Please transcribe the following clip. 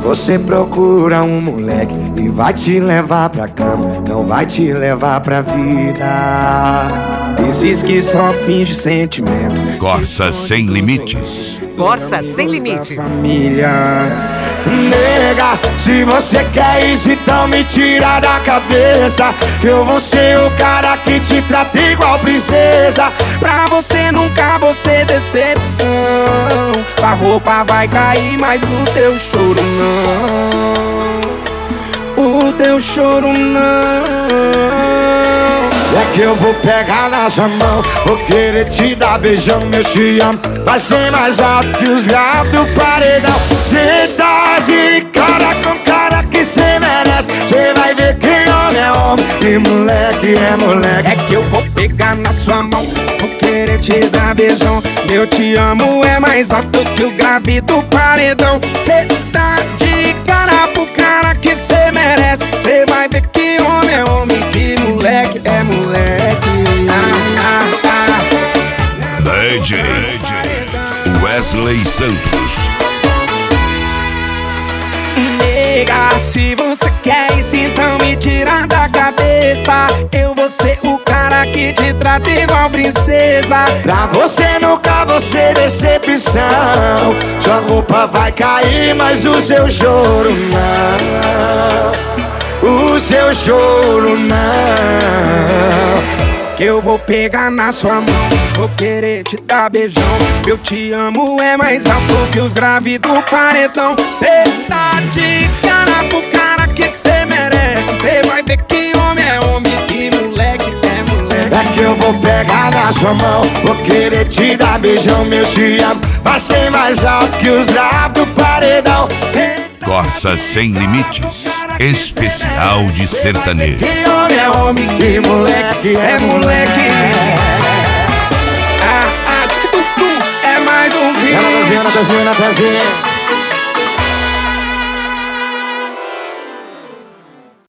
você procura um moleque e vai te levar pra cama, não vai te levar pra vida. Esses que só finge sentimento. Corsa Sem Limites. Corsa Sem Limites. Família. Nega, se você quer isso, então me tira da cabeça que eu vou ser o cara que te trata igual princesa. Pra você nunca vou ser decepção. A roupa vai cair, mas o teu choro não. O teu choro não. É que eu vou pegar na sua mão, vou querer te dar beijão, meu te amo. Vai ser mais alto que os graves do paredão. Cê tá de cara com cara que cê merece. Cê vai ver que homem é homem e moleque é moleque. É que eu vou pegar na sua mão, vou querer te dar beijão. Meu te amo é mais alto que o grave do paredão. Cê tá de cara pro cara que cê merece. Cê vai ver que homem é homem, que moleque é moleque. DJ Wesley Santos. Nega, se você quer isso, então me tira da cabeça. Eu vou ser o cara que te trata igual princesa. Pra você nunca vou ser decepção. Sua roupa vai cair, mas o seu choro não. O seu choro não. Que eu vou pegar na sua mão, vou querer te dar beijão. Eu te amo é mais alto que os graves do paredão. Cê tá de cara pro cara que cê merece. Cê vai ver que homem é homem, que moleque é moleque. É que eu vou pegar na sua mão, vou querer te dar beijão, meu te amo. Vai ser mais alto que os graves do paredão. Corsa Sem Limites. Especial de sertanejo. Que homem é homem, que moleque é moleque. Diz que tu é mais um vídeo. Ela tá fazendo.